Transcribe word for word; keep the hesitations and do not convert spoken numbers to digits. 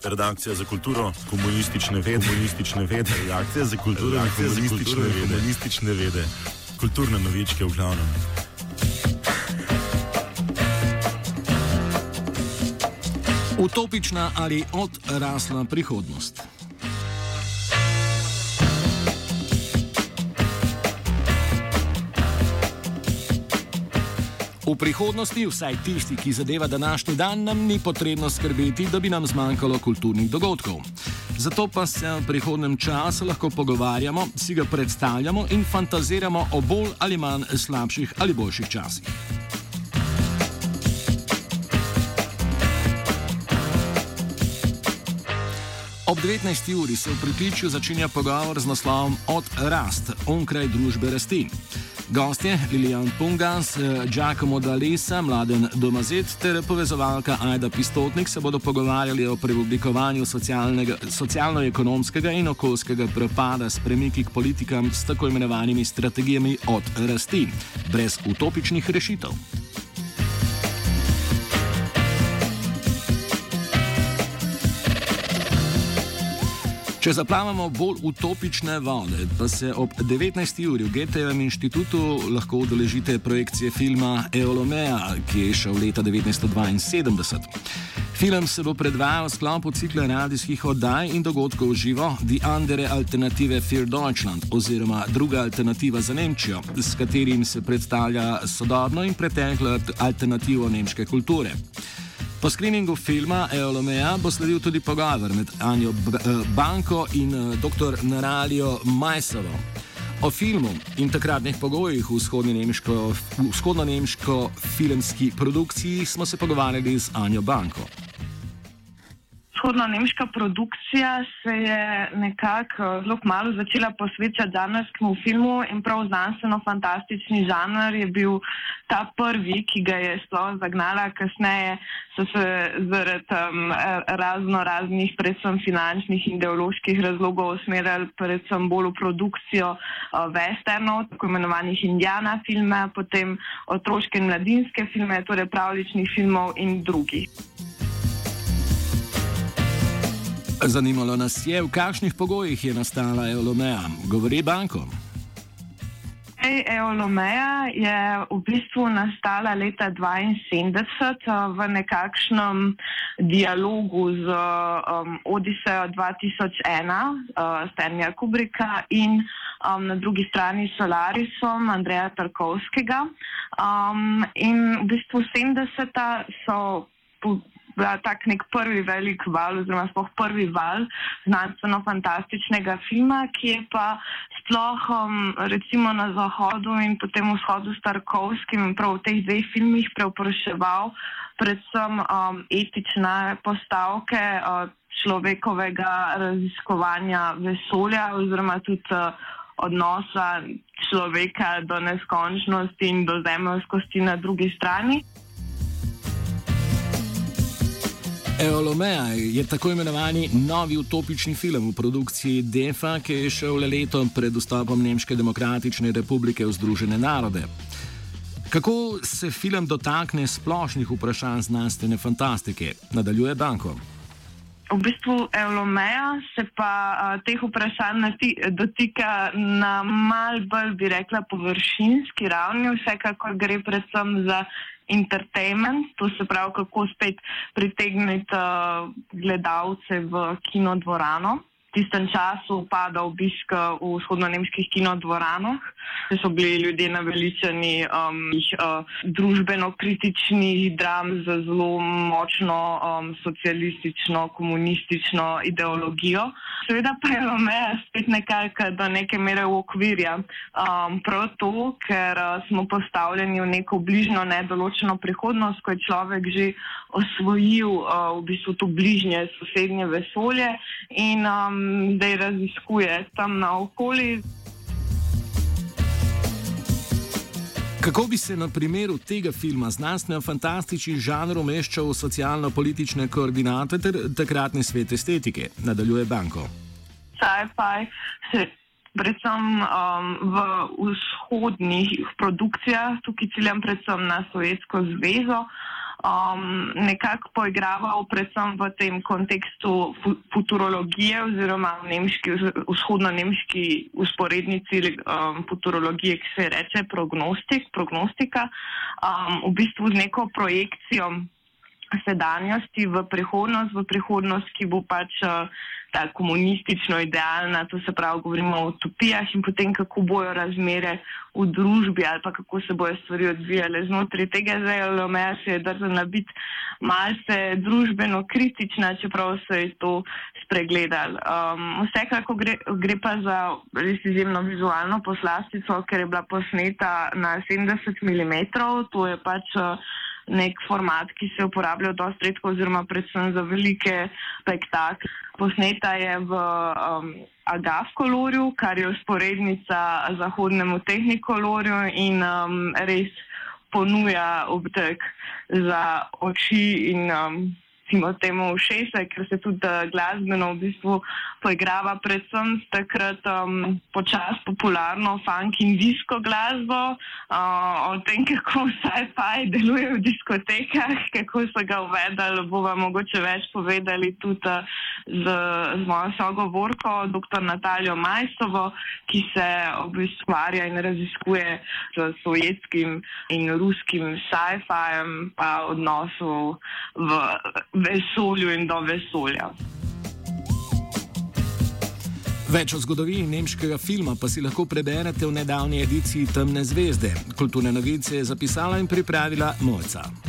Redakcija za kulturo, komunistične vede, komunistične vede, redakcija za kulturo, redakcija za komunistične vede, komunistične vede, kulturne novičke v glavnem. Utopična ali odrasla prihodnost. V prihodnosti, vsaj tisti, ki zadeva današnji dan, nam ni potrebno skrbeti, da bi nam zmanjkalo kulturnih dogodkov. Zato pa se v prihodnem času lahko pogovarjamo, si ga predstavljamo in fantaziramo o bolj ali manj slabših ali boljših časih. Ob devetnajsti uri se v pritličju začenja pogovor z naslovom Od rast, onkraj družbe rasti. Gostje Lilian Pungas, Giacomo D'Alessa, Mladen Domazet ter povezovalka Ajda Pistotnik se bodo pogovarjali o preoblikovanju socialno-ekonomskega in okoljskega prepada s premiki k politikam s tako imenovanimi strategijami od rasti, brez utopičnih rešitev. Če zaplavamo bolj utopične vode, pa se ob devetnajsti uri v Goethevem inštitutu lahko udeležite projekcije filma Eolomea, ki je šel leta devetnajststo dvainsedemdeset. Film se bo predvajal v sklopu cikla radijskih oddaj in dogodkov živo Die andere Alternative für Deutschland oziroma Druga alternativa za Nemčijo, s katerim se predstavlja sodobno in preteklo alternativo nemške kulture. Po skriningu filma Eolomea bo sledil tudi pogovor med Anjo Banko in dr. Naralijo Majsovo. O filmu in takratnih pogojih v vzhodno-nemško filmski produkciji smo se pogovarjali z Anjo Banko. Vzhodno-nemška produkcija se je nekako zelo malo začela posvečati žanrskemu filmu in prav znanstveno-fantastični žanr je bil ta prvi, ki ga je sploh zagnala. Kasneje so se zaradi um, razno raznih, predvsem finančnih in ideoloških razlogov usmerjali predvsem bolj v produkcijo uh, westernov, tako imenovanih Indiana filme, potem otroške in mladinske filme, torej pravljičnih filmov in drugih. Zanimalo nas je, v kakšnih pogojih je nastala Eolomea. Govori Banko. Eolomea je v bistvu nastala leta dvainsedemdeset v nekakšnem dialogu z um, Odisejo dva tisoč ena uh, Stanleya Kubricka in um, na drugi strani Solarisom Andreja Tarkovskega. Um, in v bistvu sedemdeseta so po bila tak nek prvi velik val oziroma sploh prvi val znanstveno-fantastičnega filma, ki je pa sploh um, recimo na zahodu in potem vzhodu s Tarkovskim in prav v teh dveh filmih preopraševal predvsem um, etične postavke uh, človekovega raziskovanja vesolja oziroma tudi uh, odnosa človeka do neskončnosti in do zemeljskosti na drugi strani. Eolomea je tako imenovani novi utopični film v produkciji Defa, ki je šel le leto pred vstopom Nemške demokratične republike v Združene narode. Kako se film dotakne splošnih vprašanj znanstvene fantastike? Nadaljuje Banko. V bistvu Eolomea se pa uh, teh vprašanj dotika na mal bolj, bi rekla, površinski ravni. Vsekakor gre predvsem za entertainment, to se pravi, kako spet pritegniti uh, gledalce v kinodvorano. V tistem času upada obisk v vzhodno-nemških kinodvoranah, ker so bili ljudje naveličani um, uh, družbeno-kritičnih dram z zelo močno um, socialistično, komunistično ideologijo. Seveda pa je Eolomea spet nekako do neke mere v okvirja. Um, prav to, ker uh, smo postavljeni v neko bližnjo nedoločeno prihodnost, ko je človek že osvojil uh, v bistvu to bližnje sosednje vesolje in um, zdaj raziskuje tam naokoli. Kako bi se na primeru tega filma znanstveno-fantastični žanr umeščal v socialno-politične koordinate ter takratni svet estetike? Nadaljuje Banko. Sci-fi se predvsem um, v vzhodnih produkcijah, tukaj ciljam predvsem na Sovjetsko zvezo, um, nekako poigraval predvsem v tem kontekstu fu futurologije oziroma v nemški, vzhodno-nemški usporednici um, futurologije, ki se reče prognostik, prognostika, um, v bistvu z neko projekcijo sedanjosti v prihodnost, v prihodnost, ki bo pač uh, ta komunistično idealna, to se pravi, govorimo o utopijah in potem kako bojo razmere v družbi ali pa kako se bojo stvari odvijale znotraj tega. Zdaj Eolomeja se je drznila biti malce družbeno kritična, čeprav se je to spregledal. Um, vsekako gre, gre pa za res izjemno vizualno poslastico, ker je bila posneta na sedemdeset milimetrov, to je pač uh, nek format, ki se uporablja dosti redko oziroma predvsem za velike spektakle. Posneta je v um, agaf kolorju, kar je usporednica zahodnemu tehnikolorju in um, res ponuja obtek za oči in um, temu ušesa, ker se tudi glasbeno v bistvu poigrava predvsem takrat um, počas popularno funk in disko glasbo, uh, o tem, kako sci-fi deluje v diskotekah, kako so ga uvedali, bova mogoče več povedali tudi z, z mojo sogovorko, doktor Natalijo Majsovo, ki se obisvarja in raziskuje z sovjetskim in ruskim sci-fijem pa odnosov v vesolju in do vesolja. Več o zgodovini nemškega filma pa si lahko preberete v nedavni ediciji Temne zvezde. Kulturne novice je zapisala in pripravila Mojca.